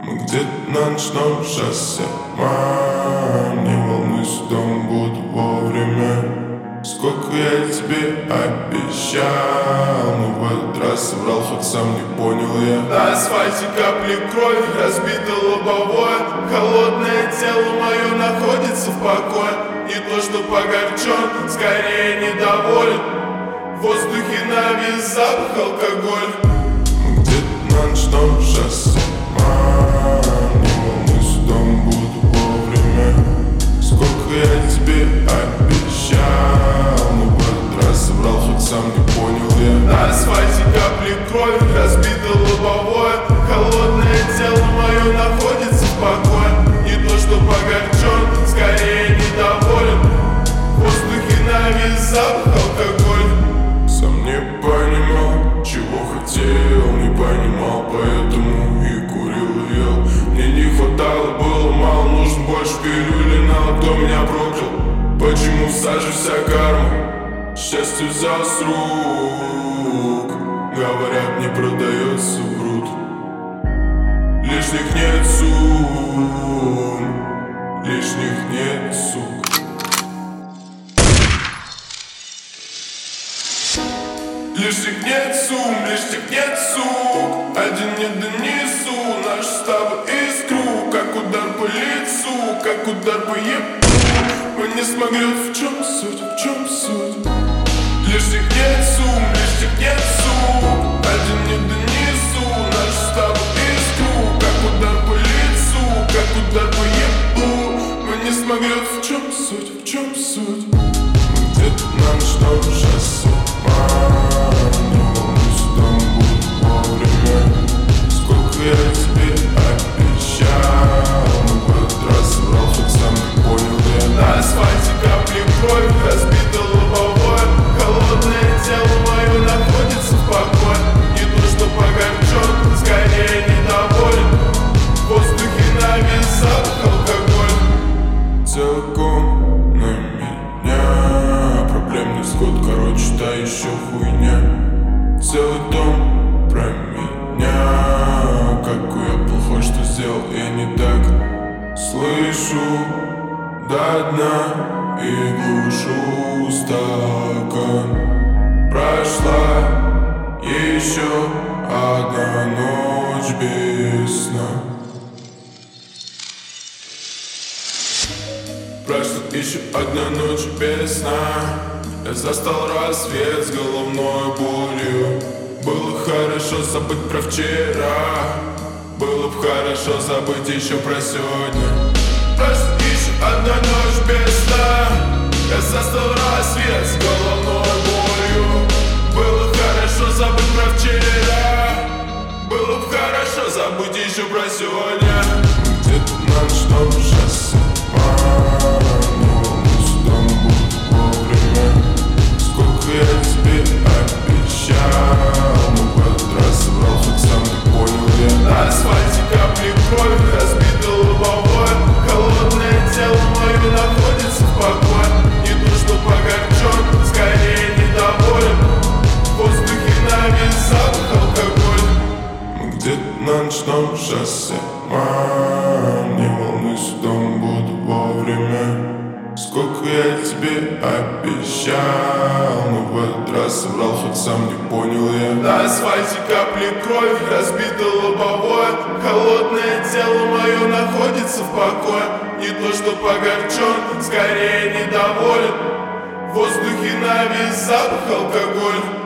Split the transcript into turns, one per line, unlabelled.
Мы где-то на ночном шоссе. Мам, не волнуйся, дом буду вовремя. Сколько я тебе обещал, но в этот раз соврал, хоть сам не понял я.
На асфальте капли крови, разбито лобовое. Холодное тело мое находится в покое. Не то что погорчен, скорее недоволен. В воздухе навис запах алкоголь.
Мы где-то на ночном шоссе. Мам, не волнуйся, дом буду вовремя. Сколько я тебе обещал, но в этот раз соврал, хоть сам не понял я.
На асфальте капли крови, разбито лобовое. Холодное тело мое находится в покое. Не то что погорчен, скорее недоволен. В воздухе навис запах алкоголь.
Сам не понимал, чего хотел, не понимал, поэтому и курил и ел. Мне не хватало, было мало, нужен больше пилюли, но кто меня проклял? Почему сажусь вся карма? Счастье взял с рук. Говорят, не продается, врут. Лишних нет сумм, лишних нет сук. Лишних нет сумм, лишних нет сук. Один не донесу нашу с тобой искру. Как удар по лицу, как удар по ебу. Вы не смогли, в чем суть, в чем суть? Лишних нет сумм, лишних нет сук. Один не донесу нашу с тобой искру. Как удар по лицу, как удар по ебу. Вы не смогли, в чем суть, в чем суть? Мы где-то на ночном шоссе. Не волнуйся, дом буду вовремя. Сколько я тебе обещал, но в этот раз соврал, хоть сам не понял я.
На асфальте капли крови, разбито лобовое. Холодное тело мое находится в покое. Не то что погорчен, скорее недоволен. В воздухе навис запах алкоголь.
Целиком на меня проблемный сход, короче, та еще хуйня. Целый дом про меня. Какой я плохой, что сделал я не так. Слышу до дна и глушу стакан. Прошла еще одна ночь без сна. Прошла еще одна ночь без сна. Я застал рассвет с головной болью. Было хорошо забыть про вчера. Было бы хорошо забыть еще про сегодня. Прошла еще одна ночь без сна. Я застал рассвет с головной болью. Было хорошо забыть про вчера. Было бы хорошо забыть еще про сегодня. Где-то на ночном шоссе. Не волнуйся, дом буду вовремя. Сколько я тебе обещал, но в этот раз соврал, хоть сам не понял я.
На асфальте капли крови, разбито лобовое. Холодное тело мое находится в покое. Не то что погорчен, скорее недоволен. В воздухе навис запах алкоголь.
Мы где-то на ночном шоссе. Мам, не волнуйся, дом буду вовремя. Сколько я тебе обещал, но в этот раз соврал, хоть сам не понял я.
На асфальте капли крови, разбито лобовое. Холодное тело мое находится в покое. Не то что погорчен, скорее недоволен. В воздухе навис запах алкоголь.